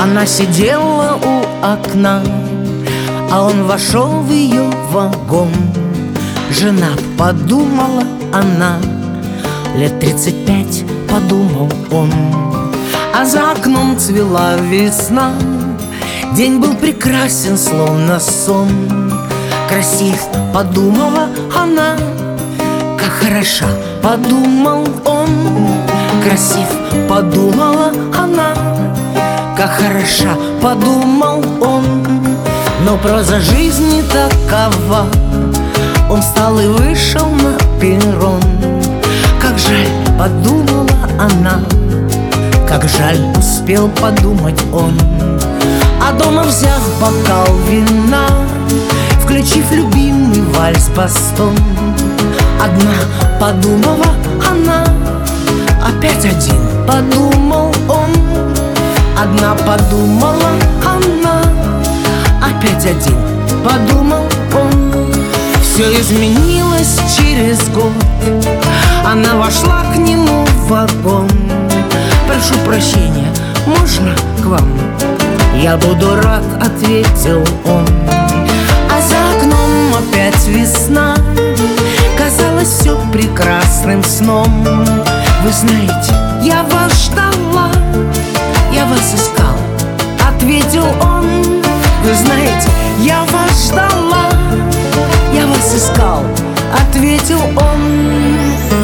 Она сидела у окна, а он вошел в ее вагон. Жена, подумала она, лет 35, подумал он. А за окном цвела весна, день был прекрасен, словно сон. Красив, подумала она, как хороша, подумал он. Красив, подумала она, как хороша, подумал он. Но проза жизни такова. Он встал и вышел на перрон. Как жаль, подумала она, как жаль, успел подумать он. А дома, взяв бокал вина, включив любимый вальс-бастон, одна подумала она, опять один подумал он. Одна подумала она, опять один подумал он. Все изменилось через год. Она вошла к нему в вагон. Прошу прощения, можно к вам? Я буду рад, ответил он. А за окном опять весна. Казалось, все прекрасным сном. Вы знаете, я вас ждала, я вас искал, ответил он. Вы знаете, я вас ждала, я вас искал, ответил он.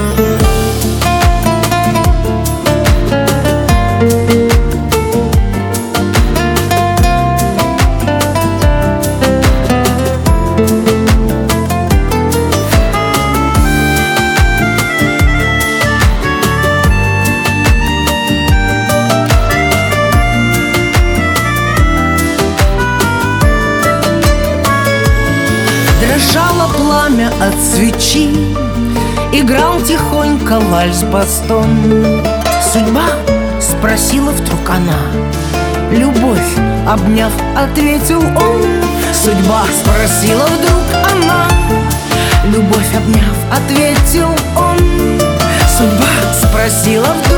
Дрожало пламя от свечи, играл тихонько вальс-бастон. Судьба, спросила вдруг она. Любовь, обняв, ответил он. Судьба, спросила вдруг она. Любовь, обняв, ответил он. Судьба, спросила вдруг